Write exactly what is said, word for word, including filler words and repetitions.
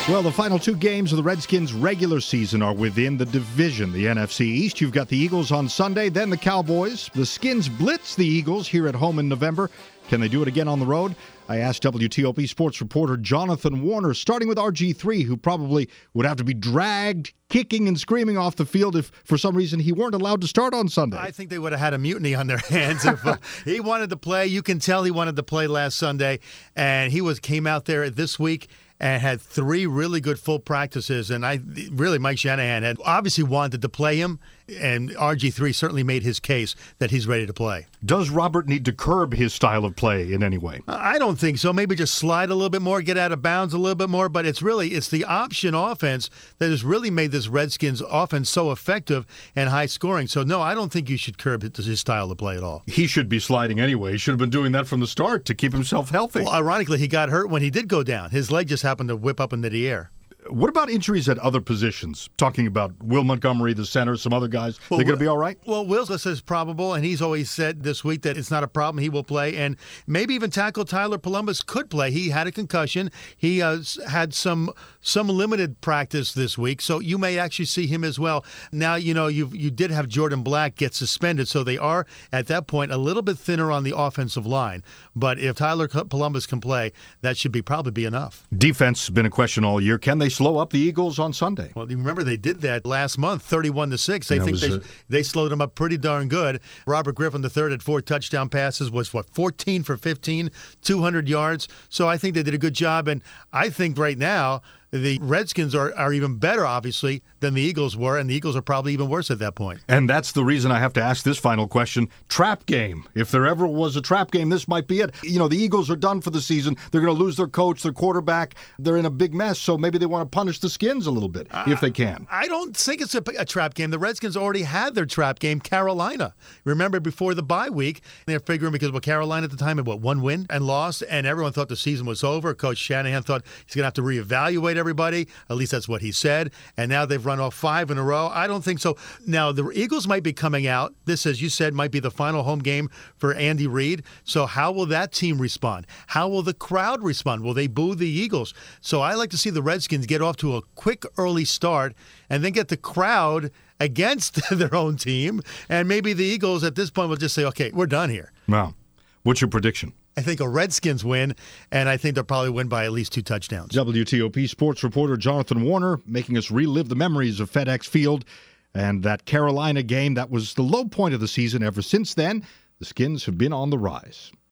Well, the final two games of the Redskins' regular season are within the division, the N F C East. You've got the Eagles on Sunday, then the Cowboys. The Skins blitz the Eagles here at home in November. Can they do it again on the road? I asked W T O P sports reporter Jonathan Warner, starting with R G three, who probably would have to be dragged, kicking and screaming off the field if, for some reason, he weren't allowed to start on Sunday. I think they would have had a mutiny on their hands if uh, he wanted to play. You can tell he wanted to play last Sunday, and he was came out there this week and had three really good full practices. And I really, Mike Shanahan had obviously wanted to play him, and R G three certainly made his case that he's ready to play. Does Robert need to curb his style of play in any way? I don't think so. Maybe just slide a little bit more, get out of bounds a little bit more. But it's really, it's the option offense that has really made this Redskins offense so effective and high scoring. So, no, I don't think you should curb his style of play at all. He should be sliding anyway. He should have been doing that from the start to keep himself healthy. Well, ironically, he got hurt when he did go down. His leg just happened to whip up into the air. What about injuries at other positions? Talking about Will Montgomery, the center, some other guys. Well, they're going to be all right? Well, Will's list is probable, and he's always said this week that it's not a problem. He will play, and maybe even tackle Tyler Columbus could play. He had a concussion. He uh, had some some limited practice this week, so you may actually see him as well. Now, you know, you you did have Jordan Black get suspended, so they are, at that point, a little bit thinner on the offensive line. But if Tyler Columbus can play, that should be probably be enough. Defense has been a question all year. Can they slow up the Eagles on Sunday? Well, you remember they did that last month, thirty-one to six. They That think was they a- they slowed them up pretty darn good. Robert Griffin the third had four touchdown passes, was what, fourteen for fifteen, two hundred yards. So I think they did a good job, and I think right now the Redskins are, are even better, obviously, than the Eagles were, and the Eagles are probably even worse at that point. And that's the reason I have to ask this final question. Trap game. If there ever was a trap game, this might be it. You know, the Eagles are done for the season. They're going to lose their coach, their quarterback. They're in a big mess, so maybe they want to punish the Skins a little bit, if they can. I don't think it's a, a trap game. The Redskins already had their trap game, Carolina. Remember, before the bye week, they're figuring because, well, Carolina at the time had, what, one win and lost, and everyone thought the season was over. Coach Shanahan thought he's going to have to reevaluate everybody. At least that's what he said. And now they've run off five in a row. I don't think so. Now, the Eagles might be coming out. This, as you said, might be the final home game for Andy Reid. So how will that team respond? How will the crowd respond? Will they boo the Eagles? So I like to see the Redskins get off to a quick early start and then get the crowd against their own team. And maybe the Eagles at this point will just say, okay, we're done here. Wow. What's your prediction? I think a Redskins win, and I think they'll probably win by at least two touchdowns. W T O P sports reporter Jonathan Warner making us relive the memories of FedEx Field and that Carolina game. That was the low point of the season. Ever since then, the Skins have been on the rise.